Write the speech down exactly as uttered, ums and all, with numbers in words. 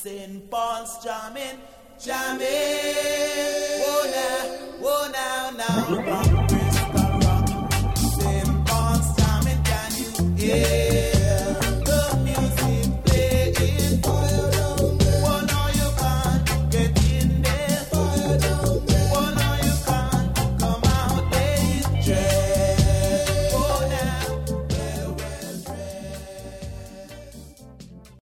Saint Paul's jamming, jamming. Whoa now, whoa now, now.